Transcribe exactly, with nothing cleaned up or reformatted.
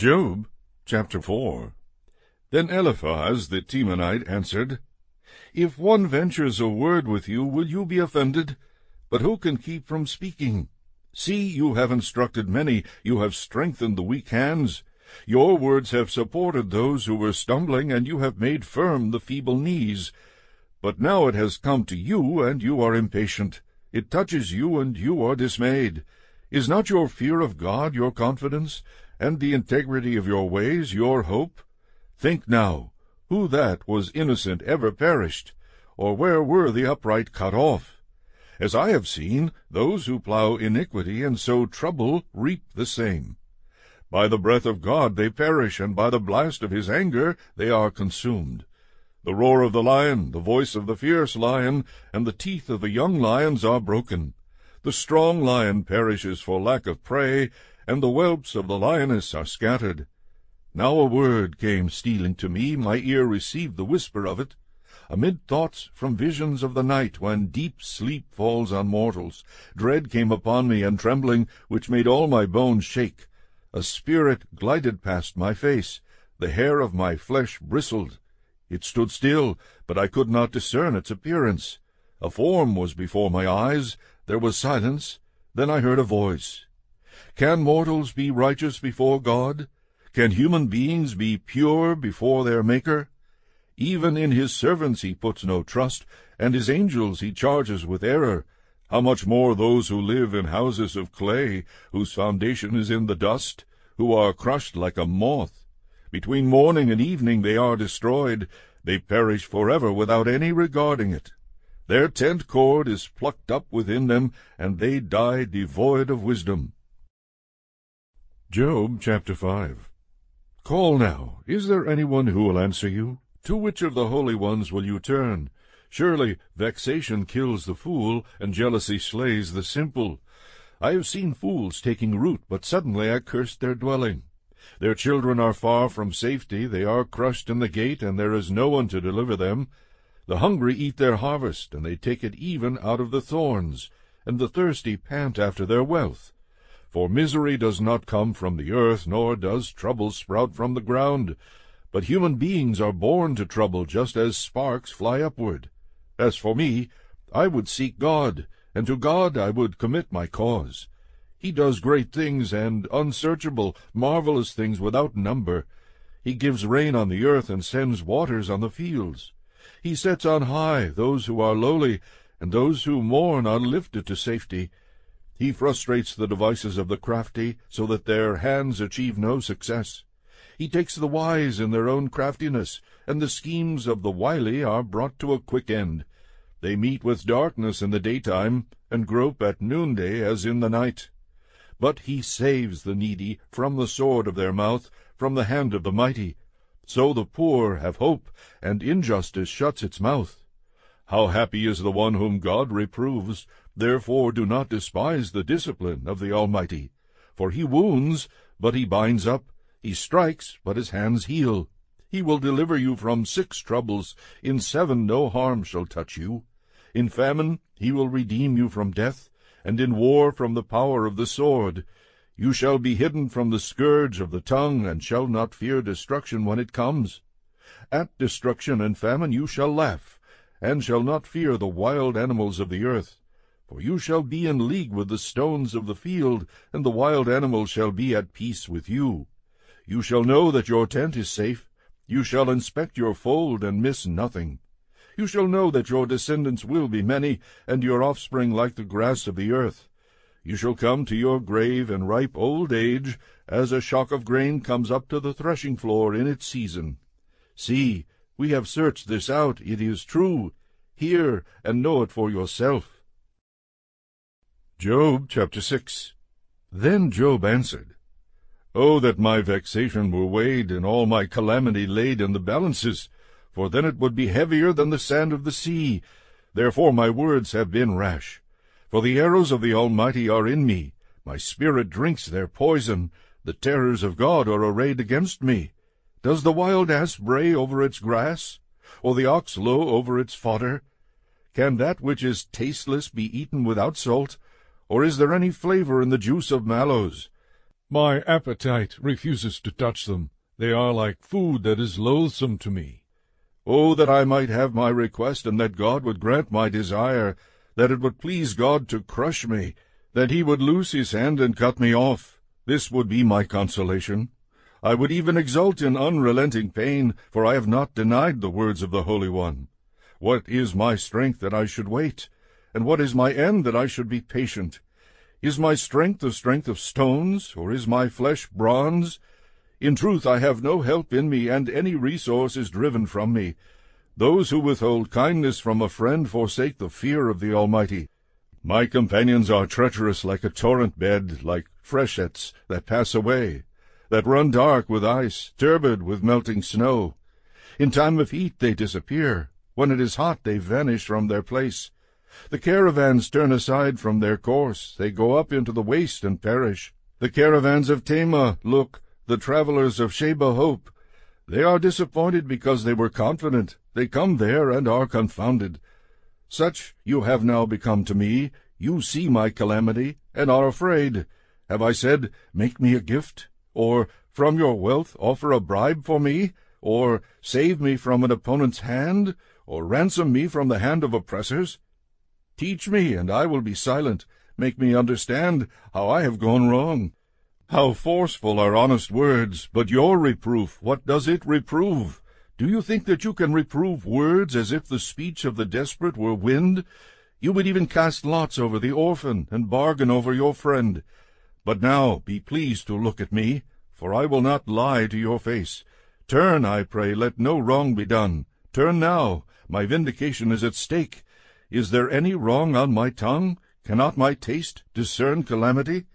Job chapter four. Then Eliphaz the Temanite answered, If one ventures a word with you, will you be offended? But who can keep from speaking? See, you have instructed many, you have strengthened the weak hands. Your words have supported those who were stumbling, and you have made firm the feeble knees. But now it has come to you, and you are impatient. It touches you, and you are dismayed. Is not your fear of God your confidence, and the integrity of your ways your hope? Think now, who that was innocent ever perished, or where were the upright cut off? As I have seen, those who plow iniquity and sow trouble reap the same. By the breath of God they perish, and by the blast of his anger they are consumed. The roar of the lion, the voice of the fierce lion, and the teeth of the young lions are broken. The strong lion perishes for lack of prey, and the whelps of the lioness are scattered. Now a word came stealing to me, my ear received the whisper of it. Amid thoughts from visions of the night, when deep sleep falls on mortals, dread came upon me, and trembling, which made all my bones shake. A spirit glided past my face, the hair of my flesh bristled. It stood still, but I could not discern its appearance. A form was before my eyes, there was silence, then I heard a voice. Can mortals be righteous before God? Can human beings be pure before their Maker? Even in his servants he puts no trust, and his angels he charges with error. How much more those who live in houses of clay, whose foundation is in the dust, who are crushed like a moth. Between morning and evening they are destroyed, they perish forever without any regarding it. Their tent cord is plucked up within them, and they die devoid of wisdom. Job chapter five. Call now, is there anyone who will answer you? To which of the holy ones will you turn? Surely vexation kills the fool, and jealousy slays the simple. I have seen fools taking root, but suddenly I cursed their dwelling. Their children are far from safety, they are crushed in the gate, and there is no one to deliver them. The hungry eat their harvest, and they take it even out of the thorns, and the thirsty pant after their wealth. For misery does not come from the earth, nor does trouble sprout from the ground. But human beings are born to trouble, just as sparks fly upward. As for me, I would seek God, and to God I would commit my cause. He does great things, and unsearchable, marvelous things without number. He gives rain on the earth, and sends waters on the fields. He sets on high those who are lowly, and those who mourn are lifted to safety. He frustrates the devices of the crafty, so that their hands achieve no success. He takes the wise in their own craftiness, and the schemes of the wily are brought to a quick end. They meet with darkness in the daytime, and grope at noonday as in the night. But he saves the needy from the sword of their mouth, from the hand of the mighty. So the poor have hope, and injustice shuts its mouth. How happy is the one whom God reproves! Therefore do not despise the discipline of the Almighty. For he wounds, but he binds up. He strikes, but his hands heal. He will deliver you from six troubles. In seven no harm shall touch you. In famine he will redeem you from death, and in war from the power of the sword. You shall be hidden from the scourge of the tongue, and shall not fear destruction when it comes. At destruction and famine you shall laugh, and shall not fear the wild animals of the earth. For you shall be in league with the stones of the field, and the wild animals shall be at peace with you. You shall know that your tent is safe. You shall inspect your fold, and miss nothing. You shall know that your descendants will be many, and your offspring like the grass of the earth. You shall come to your grave in ripe old age, as a shock of grain comes up to the threshing floor in its season. See, we have searched this out, it is true. Hear, and know it for yourself. Job chapter six. Then Job answered, Oh, that my vexation were weighed, and all my calamity laid in the balances, for then it would be heavier than the sand of the sea. Therefore my words have been rash. For the arrows of the Almighty are in me, my spirit drinks their poison. The terrors of God are arrayed against me. Does the wild ass bray over its grass, or the ox low over its fodder? Can that which is tasteless be eaten without salt, or is there any flavor in the juice of mallows? My appetite refuses to touch them. They are like food that is loathsome to me. Oh, that I might have my request, and that God would grant my desire, that it would please God to crush me, that he would loose his hand and cut me off. This would be my consolation. I would even exult in unrelenting pain, for I have not denied the words of the Holy One. What is my strength that I should wait? And what is my end that I should be patient? Is my strength the strength of stones, or is my flesh bronze? In truth I have no help in me, and any resource is driven from me. Those who withhold kindness from a friend forsake the fear of the Almighty. My companions are treacherous like a torrent bed, like freshets that pass away, that run dark with ice, turbid with melting snow. In time of heat they disappear. When it is hot they vanish from their place. The caravans turn aside from their course. They go up into the waste and perish. The caravans of Tema look, the travelers of Sheba hope. They are disappointed because they were confident. They come there and are confounded. Such you have now become to me. You see my calamity, and are afraid. Have I said, make me a gift? Or, from your wealth, offer a bribe for me? Or, save me from an opponent's hand? Or, ransom me from the hand of oppressors? Teach me, and I will be silent. Make me understand how I have gone wrong. How forceful are honest words, but your reproof, what does it reprove? Do you think that you can reprove words as if the speech of the desperate were wind? You would even cast lots over the orphan, and bargain over your friend. But now be pleased to look at me, for I will not lie to your face. Turn, I pray, let no wrong be done. Turn now, my vindication is at stake. Is there any wrong on my tongue? Cannot my taste discern calamity?